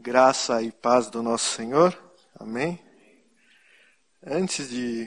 Graça e paz do nosso Senhor. Amém. Antes de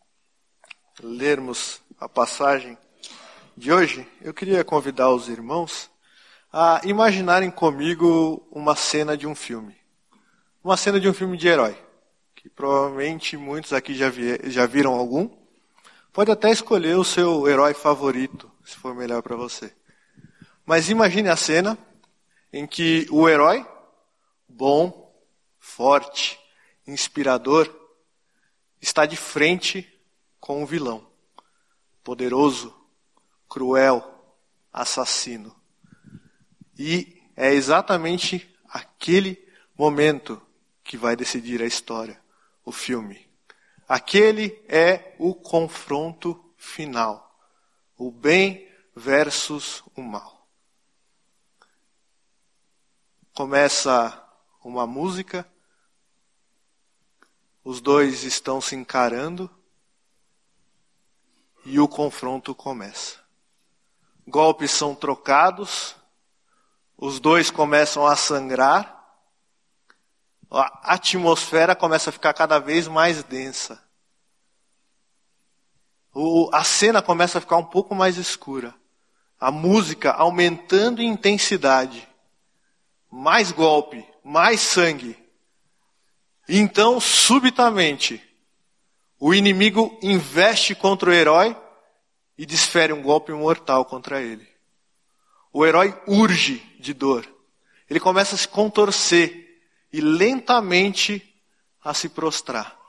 lermos a passagem de hoje, eu queria convidar os irmãos a imaginarem comigo uma cena de um filme. Uma cena de um filme de herói, que provavelmente muitos aqui já viram algum. Pode até escolher o seu herói favorito, se for melhor para você. Mas imagine a cena em que o herói, bom, forte, inspirador, está de frente com um vilão, poderoso, cruel, assassino. E é exatamente aquele momento que vai decidir a história, o filme. Aquele é o confronto final, o bem versus o mal. Começa uma música, os dois estão se encarando e o confronto começa. Golpes são trocados, os dois começam a sangrar, a atmosfera começa a ficar cada vez mais densa. A cena começa a ficar um pouco mais escura, a música aumentando em intensidade. Mais golpe, mais sangue. E então, subitamente, o inimigo investe contra o herói e desfere um golpe mortal contra ele. O herói urge de dor. Ele começa a se contorcer e lentamente a se prostrar.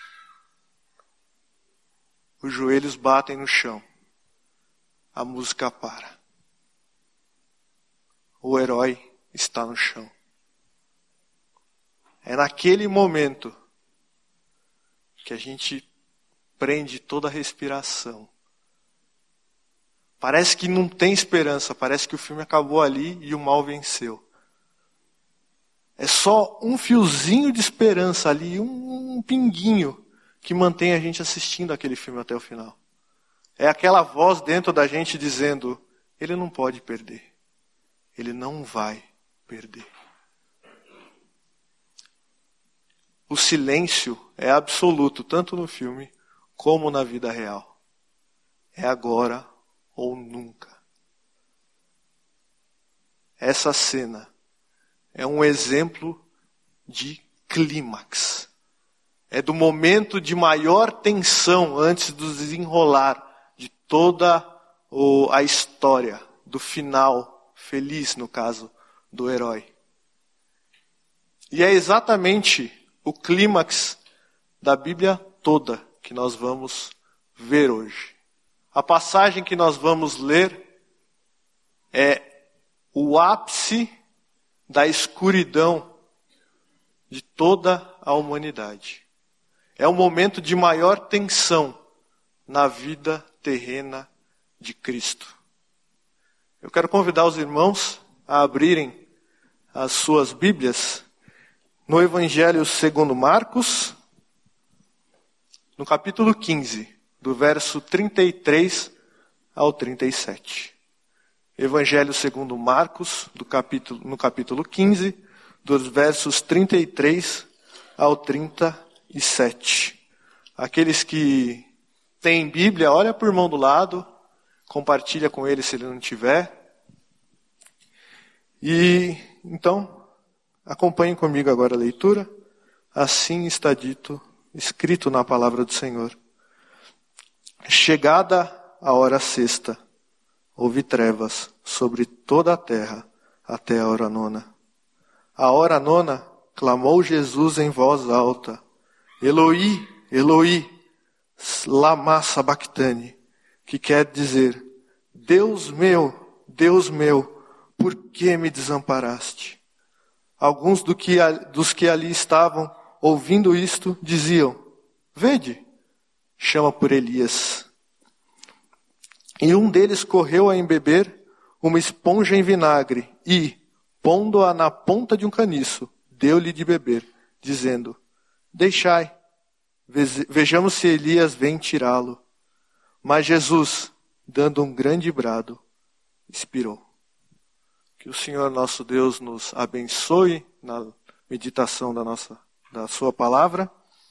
Os joelhos batem no chão. A música para. O herói está no chão. É naquele momento que a gente prende toda a respiração. Parece que não tem esperança, parece que o filme acabou ali e o mal venceu. É só um fiozinho de esperança ali, um pinguinho que mantém a gente assistindo aquele filme até o final. É aquela voz dentro da gente dizendo, ele não pode perder. Ele não vai perder. O silêncio é absoluto, tanto no filme como na vida real. É agora ou nunca. Essa cena é um exemplo de clímax. É do momento de maior tensão antes do desenrolar de toda a história, do final feliz, no caso, do herói. E é exatamente o clímax da Bíblia toda que nós vamos ver hoje. A passagem que nós vamos ler é o ápice da escuridão de toda a humanidade. É o momento de maior tensão na vida terrena de Cristo. Eu quero convidar os irmãos a abrirem as suas Bíblias no Evangelho segundo Marcos, no capítulo 15, do verso 33 ao 37. Evangelho segundo Marcos, no capítulo 15, dos versos 33 ao 37. Aqueles que têm Bíblia, olha para o irmão do lado, compartilha com ele se ele não tiver. E então, acompanhem comigo agora a leitura. Assim está dito, escrito na palavra do Senhor. Chegada a hora sexta, houve trevas sobre toda a terra até a hora nona. A hora nona, clamou Jesus em voz alta, Eloi, Eloi, lama sabachthani, que quer dizer, Deus meu, por que me desamparaste? Alguns dos que ali estavam, ouvindo isto, diziam, vede, chama por Elias. E um deles correu a embeber uma esponja em vinagre e, pondo-a na ponta de um caniço, deu-lhe de beber, dizendo, deixai, vejamos se Elias vem tirá-lo. Mas Jesus, dando um grande brado, expirou. Que o Senhor nosso Deus nos abençoe na meditação da sua palavra.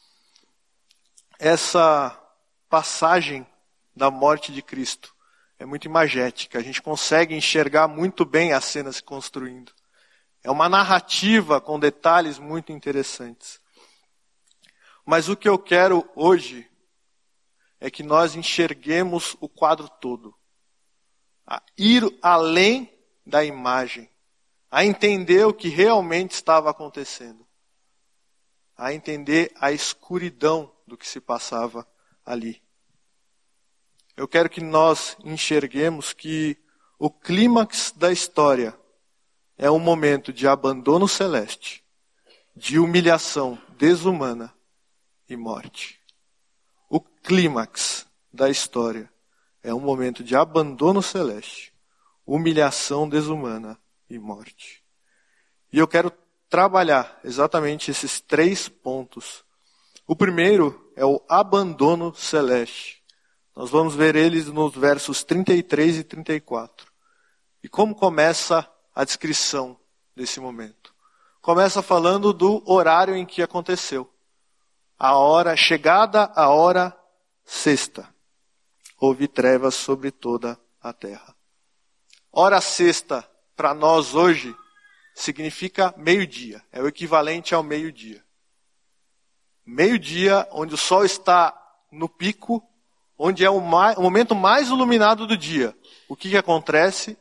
Essa passagem da morte de Cristo é muito imagética. A gente consegue enxergar muito bem a cena se construindo. É uma narrativa com detalhes muito interessantes. Mas o que eu quero hoje é que nós enxerguemos o quadro todo. A ir além da imagem. A entender o que realmente estava acontecendo. A entender a escuridão do que se passava ali. Eu quero que nós enxerguemos que o clímax da história é um momento de abandono celeste, de humilhação desumana e morte. O clímax da história é um momento de abandono celeste, humilhação desumana e morte. E eu quero trabalhar exatamente esses 3 pontos. O primeiro é o abandono celeste. Nós vamos ver eles nos versos 33 e 34. E como começa a descrição desse momento? Começa falando do horário em que aconteceu. Chegada a hora sexta. Houve trevas sobre toda a terra. Hora sexta, para nós hoje, significa meio-dia. É o equivalente ao meio-dia. Meio-dia, onde o sol está no pico, onde é o momento mais iluminado do dia. O que acontece?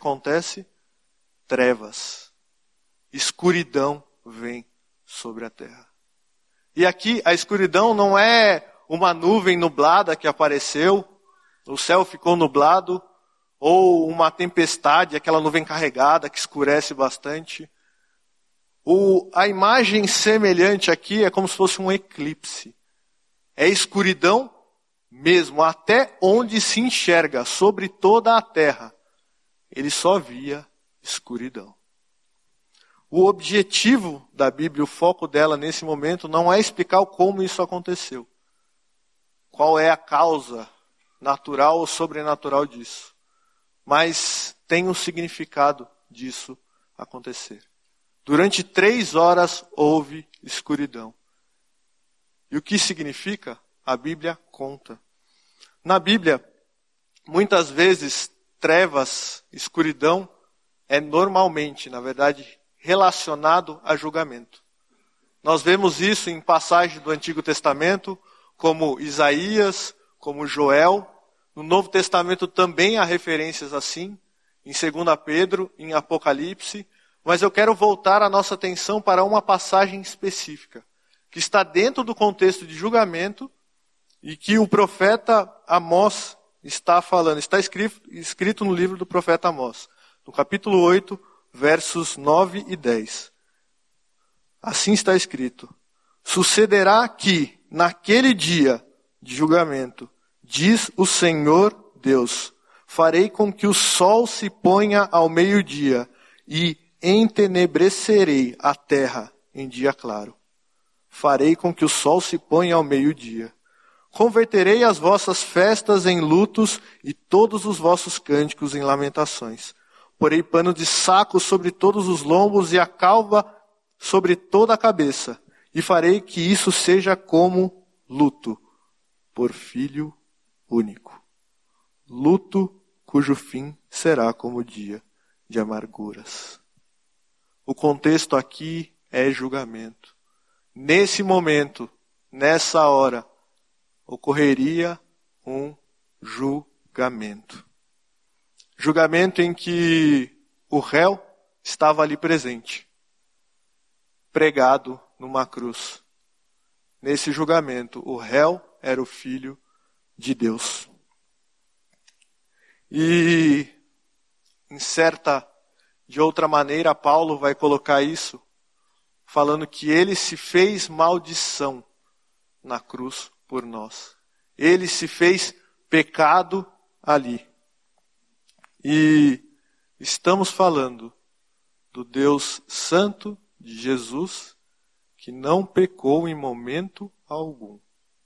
Trevas. Escuridão vem sobre a terra. E aqui a escuridão não é uma nuvem nublada que apareceu, o céu ficou nublado, ou uma tempestade, aquela nuvem carregada que escurece bastante. A imagem semelhante aqui é como se fosse um eclipse. É escuridão mesmo, até onde se enxerga, sobre toda a terra. Ele só via escuridão. O objetivo da Bíblia, o foco dela nesse momento, não é explicar como isso aconteceu. Qual é a causa natural ou sobrenatural disso. Mas tem um significado disso acontecer. Durante 3 horas houve escuridão. E o que significa? A Bíblia conta. Na Bíblia, muitas vezes, trevas, escuridão, é normalmente, na verdade, relacionado a julgamento. Nós vemos isso em passagens do Antigo Testamento, como Isaías, como Joel. No Novo Testamento também há referências assim, em 2 Pedro, em Apocalipse. Mas eu quero voltar a nossa atenção para uma passagem específica, que está dentro do contexto de julgamento e que o profeta Amós está falando. Está escrito no livro do profeta Amós, no capítulo 8, versos 9 e 10. Assim está escrito: sucederá que, naquele dia de julgamento, diz o Senhor Deus, farei com que o sol se ponha ao meio-dia e entenebrecerei a terra em dia claro. Farei com que o sol se ponha ao meio-dia. Converterei as vossas festas em lutos e todos os vossos cânticos em lamentações. Porei pano de saco sobre todos os lombos e a calva sobre toda a cabeça. E farei que isso seja como luto por filho único. Luto cujo fim será como o dia de amarguras. O contexto aqui é julgamento. Nesse momento, nessa hora, ocorreria um julgamento. Julgamento em que o réu estava ali presente, pregado numa cruz. Nesse julgamento, o réu era o Filho de Deus. E, de outra maneira, Paulo vai colocar isso, falando que ele se fez maldição na cruz por nós. Ele se fez pecado ali. E estamos falando do Deus Santo de Jesus, que não pecou em momento algum.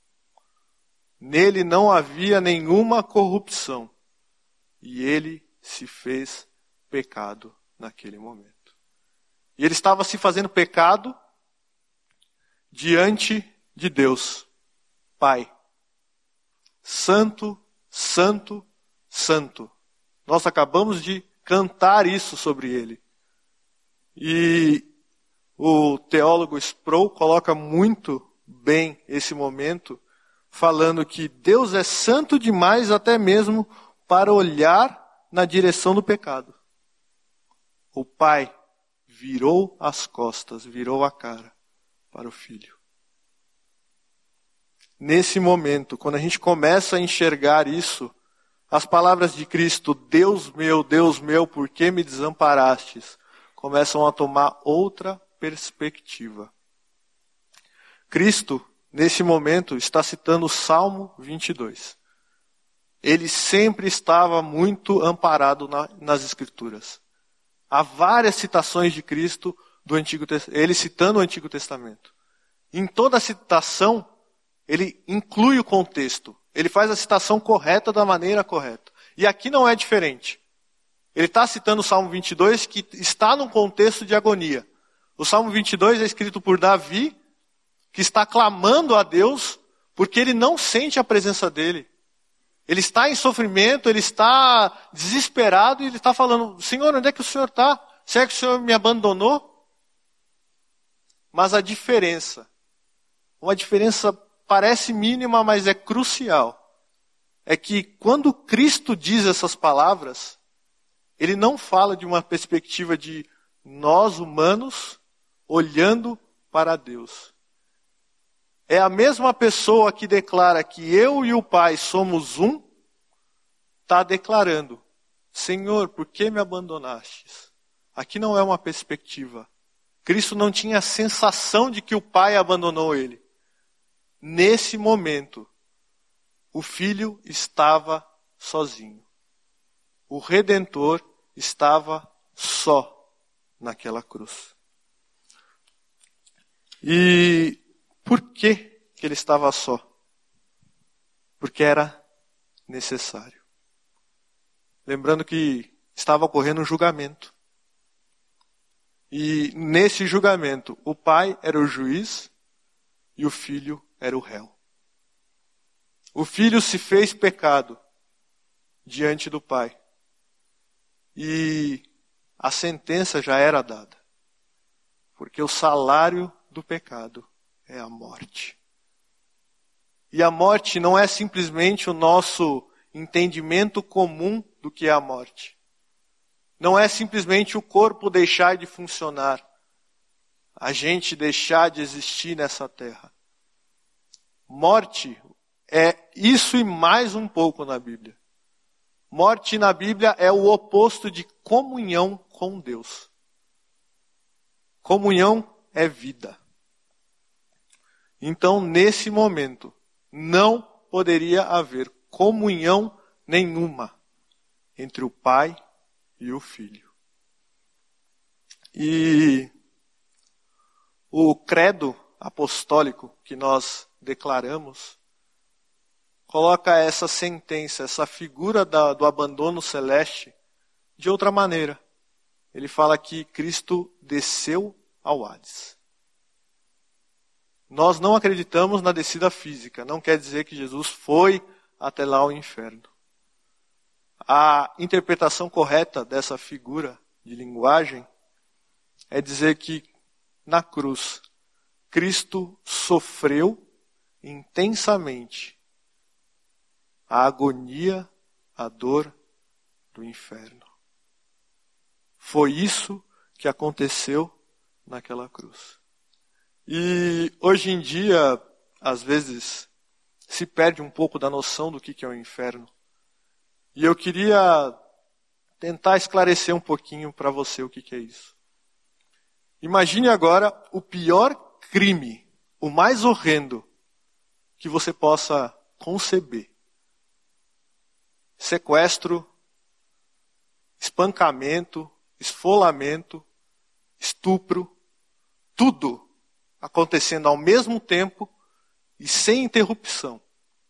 Nele não havia nenhuma corrupção. E ele se fez pecado naquele momento. E ele estava se fazendo pecado diante de Deus, Pai. Santo, santo, santo. Nós acabamos de cantar isso sobre ele. E o teólogo Sproul coloca muito bem esse momento, falando que Deus é santo demais até mesmo para olhar na direção do pecado. O Pai virou as costas, virou a cara para o Filho. Nesse momento, quando a gente começa a enxergar isso, as palavras de Cristo, Deus meu, por que me desamparastes? Começam a tomar outra perspectiva. Cristo, nesse momento, está citando o Salmo 22. Ele sempre estava muito amparado nas Escrituras. Há várias citações de Cristo do Antigo Testamento, ele citando o Antigo Testamento. Em toda citação, ele inclui o contexto. Ele faz a citação correta da maneira correta. E aqui não é diferente. Ele está citando o Salmo 22, que está num contexto de agonia. O Salmo 22 é escrito por Davi, que está clamando a Deus, porque ele não sente a presença dele. Ele está em sofrimento, ele está desesperado, e ele está falando, Senhor, onde é que o Senhor está? Será que o Senhor me abandonou? Mas a diferença, uma diferença parece mínima, mas é crucial, é que quando Cristo diz essas palavras, ele não fala de uma perspectiva de nós humanos olhando para Deus. É a mesma pessoa que declara que eu e o Pai somos um, está declarando, Senhor, por que me abandonastes? Aqui não é uma perspectiva. Cristo não tinha a sensação de que o Pai abandonou ele. Nesse momento, o Filho estava sozinho. O Redentor estava só naquela cruz. E por que ele estava só? Porque era necessário. Lembrando que estava ocorrendo um julgamento. E nesse julgamento, o Pai era o juiz e o Filho era o réu. O Filho se fez pecado diante do Pai. E a sentença já era dada. Porque o salário do pecado é a morte. E a morte não é simplesmente o nosso entendimento comum do que é a morte. Não é simplesmente o corpo deixar de funcionar. A gente deixar de existir nessa terra. Morte é isso e mais um pouco na Bíblia. Morte na Bíblia é o oposto de comunhão com Deus. Comunhão é vida. Então, nesse momento, não poderia haver comunhão nenhuma entre o Pai e o Filho. E o credo apostólico que nós declaramos coloca essa sentença, essa figura do abandono celeste de outra maneira. Ele fala que Cristo desceu ao Hades. Nós não acreditamos na descida física, não quer dizer que Jesus foi até lá ao inferno. A interpretação correta dessa figura de linguagem é dizer que na cruz, Cristo sofreu intensamente a agonia, a dor do inferno. Foi isso que aconteceu naquela cruz. E hoje em dia, às vezes, se perde um pouco da noção do que é o inferno. E eu queria tentar esclarecer um pouquinho para você o que é isso. Imagine agora o pior crime, o mais horrendo que você possa conceber. Sequestro, espancamento, esfolamento, estupro, tudo acontecendo ao mesmo tempo e sem interrupção.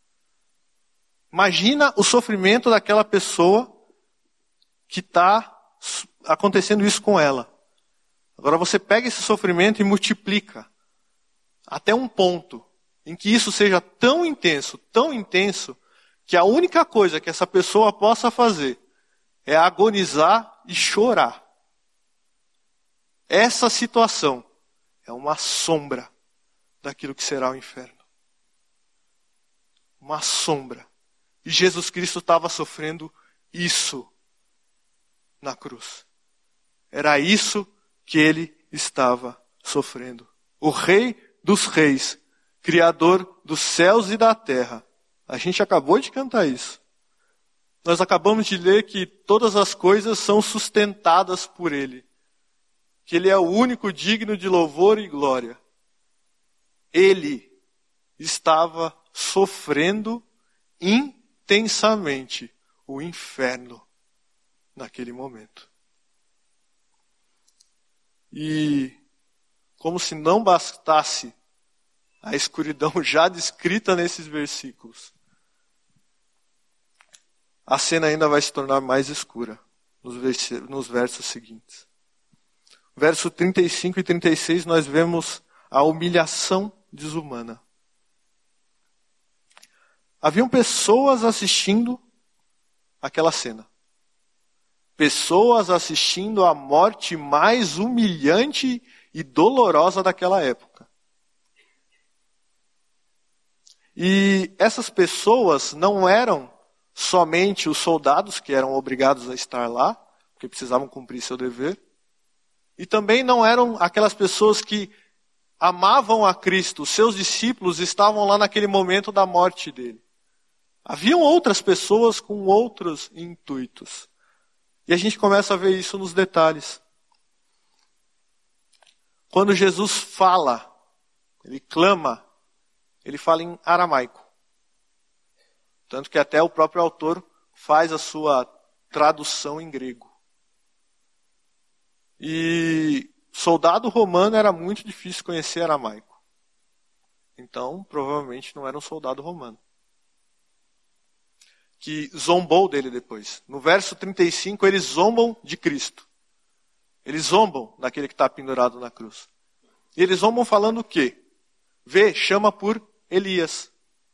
Imagina o sofrimento daquela pessoa que está acontecendo isso com ela. Agora você pega esse sofrimento e multiplica. até um ponto em que isso seja tão intenso, que a única coisa que essa pessoa possa fazer é agonizar e chorar. Essa situação é uma sombra daquilo que será o inferno. Uma sombra. E Jesus Cristo estava sofrendo isso na cruz. Era isso que ele estava sofrendo. O Rei dos Reis, Criador dos céus e da terra. A gente acabou de cantar isso. Nós acabamos de ler que todas as coisas são sustentadas por ele. Que ele é o único digno de louvor e glória. Ele estava sofrendo intensamente o inferno naquele momento. E como se não bastasse a escuridão já descrita nesses versículos, a cena ainda vai se tornar mais escura nos versos seguintes. Verso 35 e 36 nós vemos a humilhação desumana. Haviam pessoas assistindo aquela cena. Pessoas assistindo a morte mais humilhante e dolorosa daquela época. E essas pessoas não eram somente os soldados que eram obrigados a estar lá, porque precisavam cumprir seu dever. E também não eram aquelas pessoas que amavam a Cristo. Os seus discípulos estavam lá naquele momento da morte dele. Haviam outras pessoas com outros intuitos. E a gente começa a ver isso nos detalhes. Quando Jesus fala, ele clama, ele fala em aramaico. Tanto que até o próprio autor faz a sua tradução em grego. E soldado romano era muito difícil conhecer aramaico. Então, provavelmente não era um soldado romano. Que zombou dele depois. No verso 35, eles zombam de Cristo. Eles zombam daquele que está pendurado na cruz. E eles zombam falando o quê? Chama por Elias.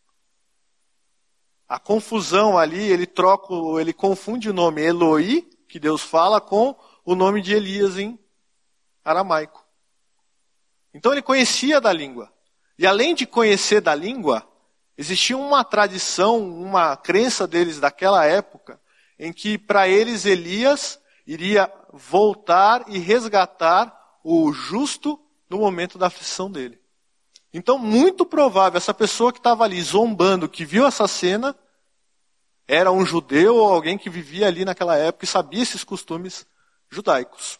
A confusão ali, ele confunde o nome Eloi, que Deus fala, com o nome de Elias em aramaico. Então ele conhecia da língua. E além de conhecer da língua, existia uma tradição, uma crença deles daquela época, em que para eles Elias iria voltar e resgatar o justo no momento da aflição dele. Então, muito provável, essa pessoa que estava ali zombando, que viu essa cena, era um judeu ou alguém que vivia ali naquela época e sabia esses costumes judaicos.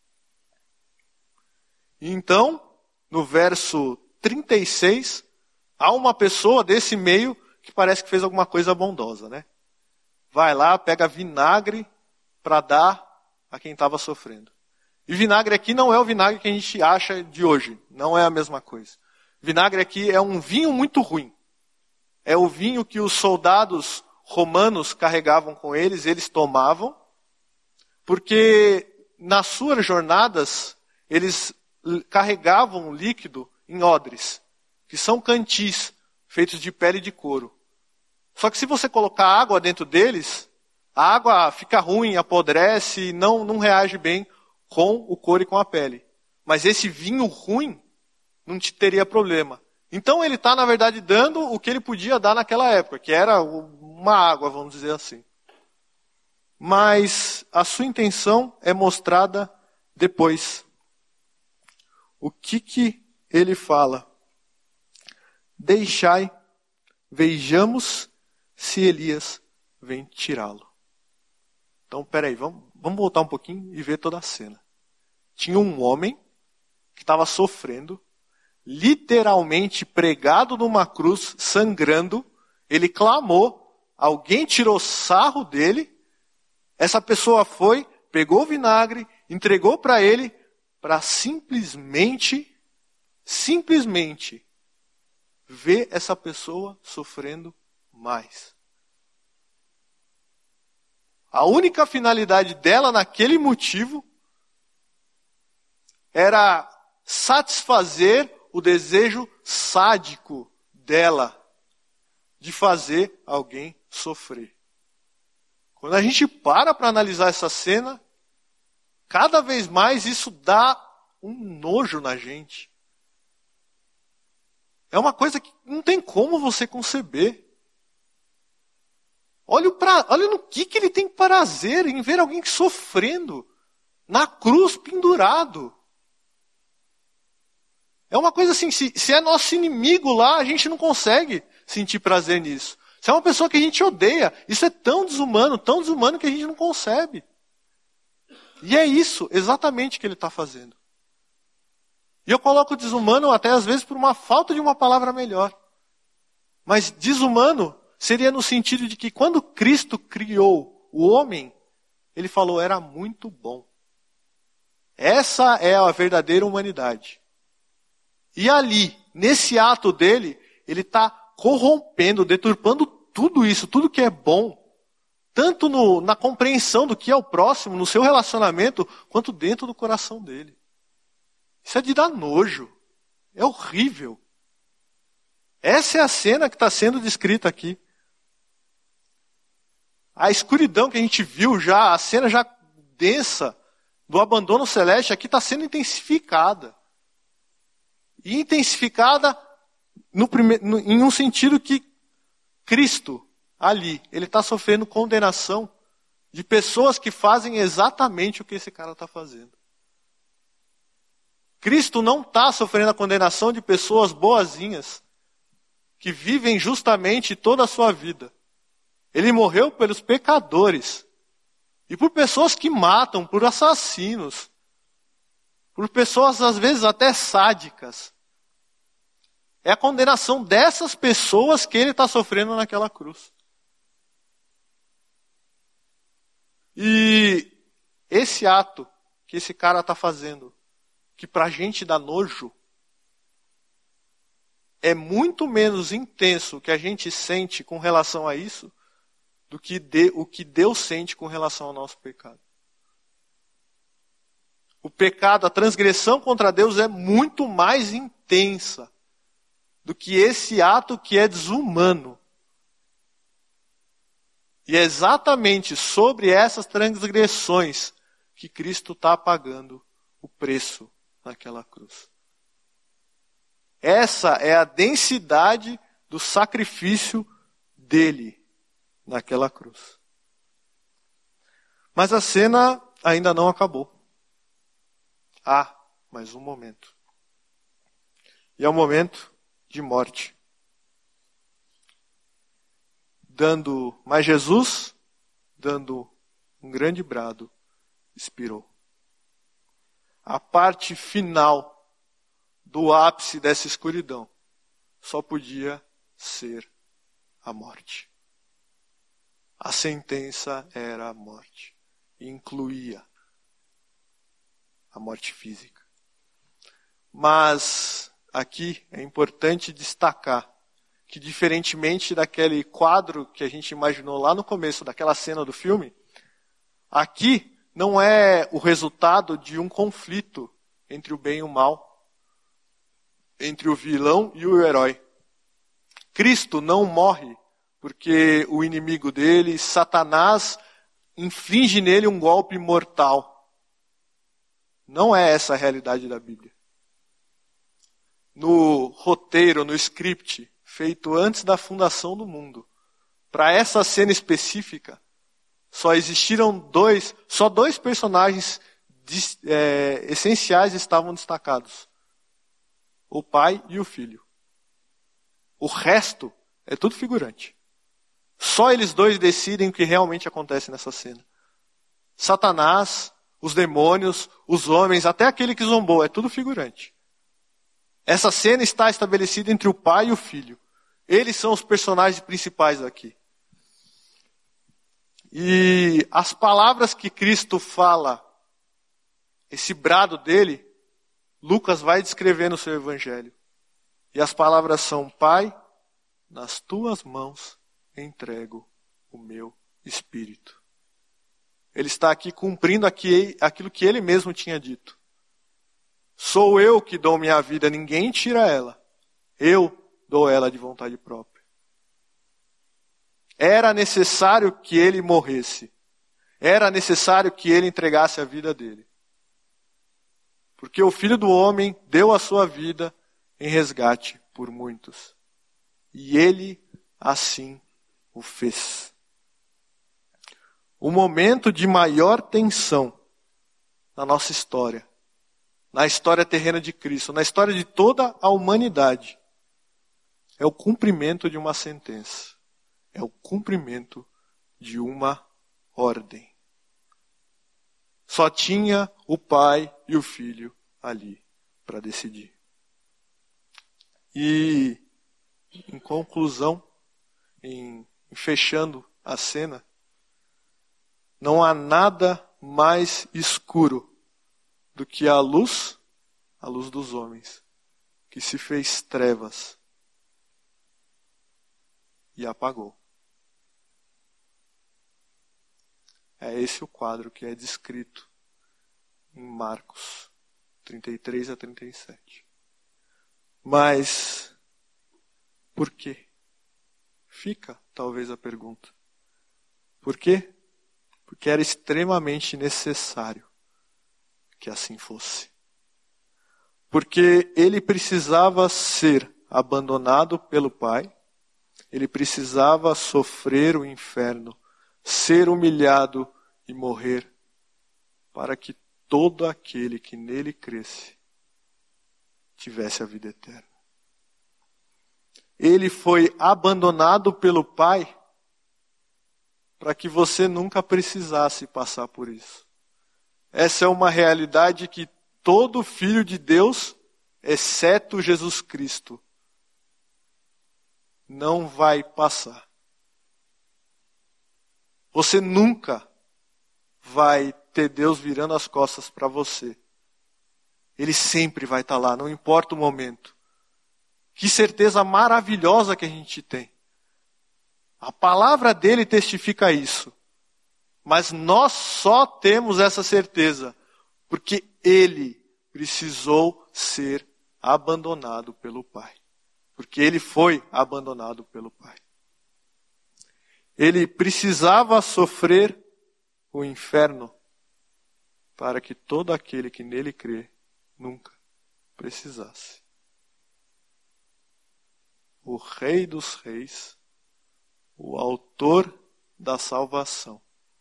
Então, no verso 36, há uma pessoa desse meio que parece que fez alguma coisa bondosa, né? Vai lá, pega vinagre para dar a quem estava sofrendo. E vinagre aqui não é o vinagre que a gente acha de hoje. Não é a mesma coisa. Vinagre aqui é um vinho muito ruim. É o vinho que os soldados romanos carregavam com eles tomavam, porque nas suas jornadas eles carregavam o líquido em odres, que são cantis, feitos de pele de couro. Só que se você colocar água dentro deles, a água fica ruim, apodrece e não reage bem com o couro e com a pele. Mas esse vinho ruim não te teria problema. Então ele está, na verdade, dando o que ele podia dar naquela época, que era uma água, vamos dizer assim. Mas a sua intenção é mostrada depois. O que ele fala? Deixai, vejamos se Elias vem tirá-lo. Então, peraí, vamos voltar um pouquinho e ver toda a cena. Tinha um homem que estava sofrendo, literalmente pregado numa cruz, sangrando. Ele clamou, alguém tirou sarro dele. Essa pessoa foi, pegou o vinagre, entregou para ele, para simplesmente ver essa pessoa sofrendo mais. A única finalidade dela naquele motivo era satisfazer o desejo sádico dela de fazer alguém sofrer. Quando a gente para analisar essa cena, cada vez mais isso dá um nojo na gente. É uma coisa que não tem como você conceber. Olha no que ele tem prazer em ver alguém sofrendo na cruz pendurado. É uma coisa assim, se é nosso inimigo lá, a gente não consegue sentir prazer nisso. Se é uma pessoa que a gente odeia, isso é tão desumano que a gente não concebe. E é isso exatamente que ele está fazendo. E eu coloco desumano até às vezes por uma falta de uma palavra melhor. Mas desumano seria no sentido de que quando Cristo criou o homem, ele falou, era muito bom. Essa é a verdadeira humanidade. E ali, nesse ato dele, ele está corrompendo, deturpando tudo isso, tudo que é bom, tanto na compreensão do que é o próximo, no seu relacionamento, quanto dentro do coração dele. Isso é de dar nojo. É horrível. Essa é a cena que está sendo descrita aqui. A escuridão que a gente viu já, a cena já densa do abandono celeste, aqui está sendo intensificada. E intensificada em um sentido que Cristo, ali, ele está sofrendo condenação de pessoas que fazem exatamente o que esse cara está fazendo. Cristo não está sofrendo a condenação de pessoas boazinhas, que vivem justamente toda a sua vida. Ele morreu pelos pecadores. E por pessoas que matam, por assassinos. Por pessoas, às vezes, até sádicas. É a condenação dessas pessoas que ele está sofrendo naquela cruz. E esse ato que esse cara está fazendo, que pra gente dá nojo, é muito menos intenso que a gente sente com relação a isso do que o que Deus sente com relação ao nosso pecado. O pecado, a transgressão contra Deus é muito mais intensa do que esse ato que é desumano. E é exatamente sobre essas transgressões que Cristo está pagando o preço naquela cruz. Essa é a densidade do sacrifício dele naquela cruz. Mas a cena ainda não acabou. Há mais um momento. E é o momento de morte. Mas Jesus, dando um grande brado, expirou. A parte final do ápice dessa escuridão só podia ser a morte. A sentença era a morte. E incluía a morte física. Mas aqui é importante destacar que, diferentemente daquele quadro que a gente imaginou lá no começo daquela cena do filme, aqui não é o resultado de um conflito entre o bem e o mal, entre o vilão e o herói. Cristo não morre porque o inimigo dele, Satanás, inflige nele um golpe mortal. Não é essa a realidade da Bíblia. No roteiro, no script, feito antes da fundação do mundo, para essa cena específica, só dois personagens essenciais estavam destacados. O pai e o filho. O resto é tudo figurante. Só eles dois decidem o que realmente acontece nessa cena. Satanás, os demônios, os homens, até aquele que zombou, é tudo figurante. Essa cena está estabelecida entre o pai e o filho. Eles são os personagens principais aqui. E as palavras que Cristo fala, esse brado dele, Lucas vai descrever no seu evangelho. E as palavras são: Pai, nas tuas mãos entrego o meu espírito. Ele está aqui cumprindo aquilo que ele mesmo tinha dito. Sou eu que dou minha vida, ninguém tira ela. Eu dou ela de vontade própria. Era necessário que ele morresse. Era necessário que ele entregasse a vida dele. Porque o Filho do Homem deu a sua vida em resgate por muitos. E ele assim o fez. O momento de maior tensão na nossa história, na história terrena de Cristo, na história de toda a humanidade, é o cumprimento de uma sentença. É o cumprimento de uma ordem. Só tinha o Pai e o Filho ali para decidir. E, em conclusão, em fechando a cena, não há nada mais escuro do que a luz dos homens, que se fez trevas e apagou. É esse o quadro que é descrito em Marcos 33 a 37. Mas, por quê? Fica, talvez, a pergunta. Por quê? Porque era extremamente necessário que assim fosse. Porque ele precisava ser abandonado pelo Pai, ele precisava sofrer o inferno, ser humilhado e morrer, para que todo aquele que nele cresce tivesse a vida eterna. Ele foi abandonado pelo Pai para que você nunca precisasse passar por isso. Essa é uma realidade que todo filho de Deus, exceto Jesus Cristo, não vai passar. Você nunca vai ter Deus virando as costas para você. Ele sempre vai estar lá, não importa o momento. Que certeza maravilhosa que a gente tem. A palavra dele testifica isso. Mas nós só temos essa certeza porque ele precisou ser abandonado pelo Pai. Porque ele foi abandonado pelo Pai. Ele precisava sofrer o inferno para que todo aquele que nele crê nunca precisasse. O Rei dos Reis, o Autor da salvação,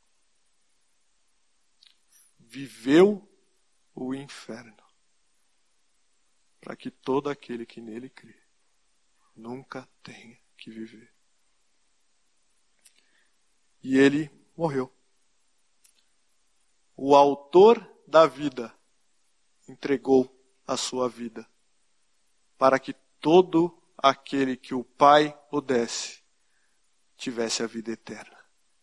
viveu o inferno para que todo aquele que nele crê nunca tenha que viver. E ele morreu. O Autor da vida entregou a sua vida para que todo aquele que o Pai pudesse tivesse a vida eterna.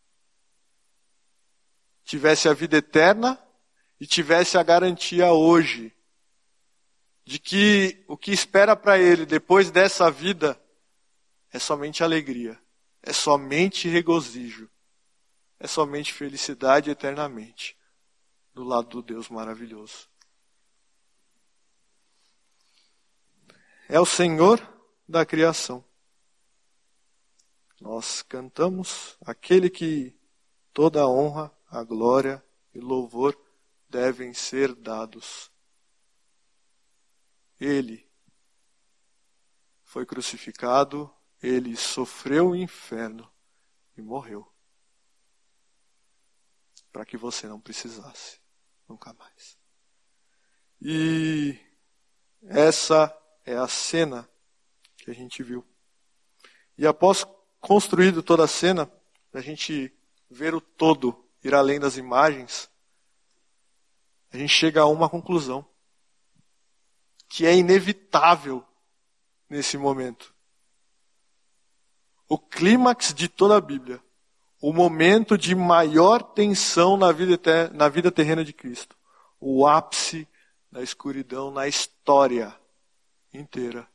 Tivesse a vida eterna e tivesse a garantia hoje de que o que espera para ele depois dessa vida é somente alegria, é somente regozijo, é somente felicidade eternamente do lado do Deus maravilhoso. É o Senhor da criação. Nós cantamos aquele que toda a honra, a glória e louvor devem ser dados. Ele foi crucificado, ele sofreu o inferno e morreu. Para que você não precisasse, nunca mais. E essa é a cena que a gente viu. E após construído toda a cena, a gente ver o todo, ir além das imagens, a gente chega a uma conclusão, que é inevitável nesse momento. O clímax de toda a Bíblia, o momento de maior tensão na vida terrena de Cristo, o ápice da escuridão na história inteira,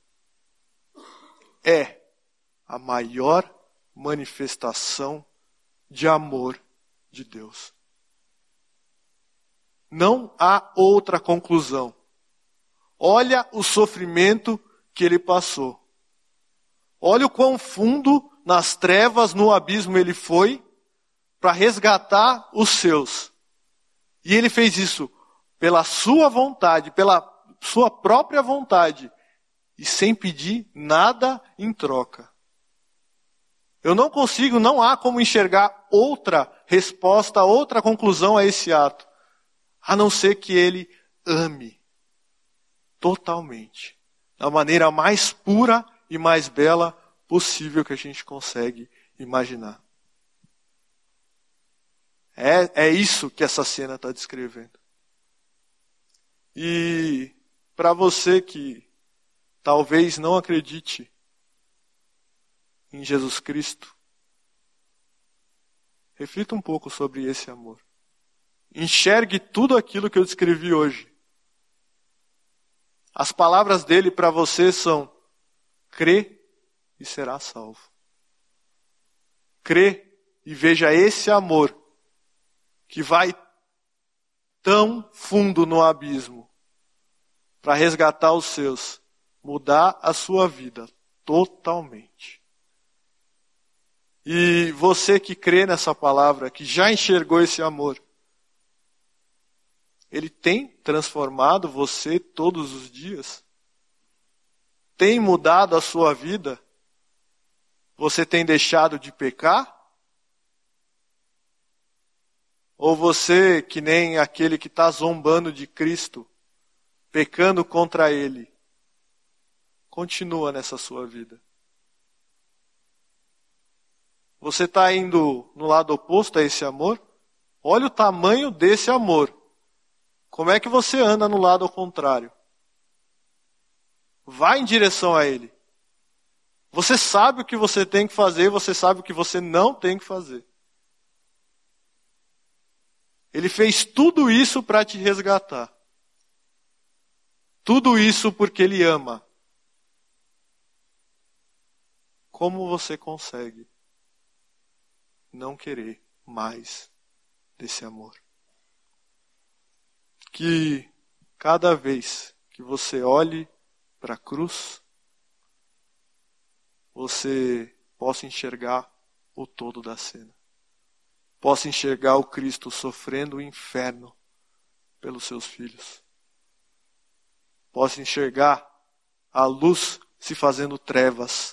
é a maior manifestação de amor de Deus. Não há outra conclusão. Olha o sofrimento que ele passou. Olha o quão fundo nas trevas, no abismo ele foi para resgatar os seus. E ele fez isso pela sua vontade, pela sua própria vontade, e sem pedir nada em troca. Eu não consigo, não há como enxergar outra resposta, outra conclusão a esse ato, a não ser que ele ame totalmente, da maneira mais pura e mais bela possível que a gente consegue imaginar. É isso que essa cena está descrevendo. E para você que talvez não acredite em Jesus Cristo, reflita um pouco sobre esse amor. Enxergue tudo aquilo que eu descrevi hoje. As palavras dele para você são: crê e será salvo. Crê e veja esse amor que vai tão fundo no abismo para resgatar os seus, mudar a sua vida totalmente. E você que crê nessa palavra, que já enxergou esse amor, ele tem transformado você todos os dias? Tem mudado a sua vida? Você tem deixado de pecar? Ou você, que nem aquele que está zombando de Cristo, pecando contra Ele, continua nessa sua vida? Você está indo no lado oposto a esse amor? Olha o tamanho desse amor. Como é que você anda no lado ao contrário? Vai em direção a Ele. Você sabe o que você tem que fazer, você sabe o que você não tem que fazer. Ele fez tudo isso para te resgatar. Tudo isso porque Ele ama. Como você consegue não querer mais desse amor? Que cada vez que você olhe para a cruz, você possa enxergar o todo da cena. Possa enxergar o Cristo sofrendo o inferno pelos seus filhos. Possa enxergar a luz se fazendo trevas.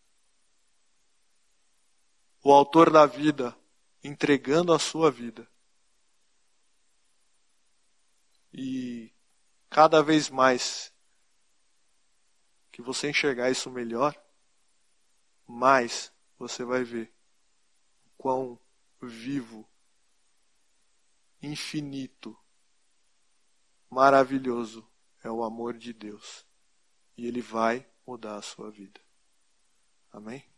O autor da vida entregando a sua vida. E cada vez mais que você enxergar isso melhor, mais você vai ver o quão vivo, infinito, maravilhoso é o amor de Deus. E Ele vai mudar a sua vida. Amém?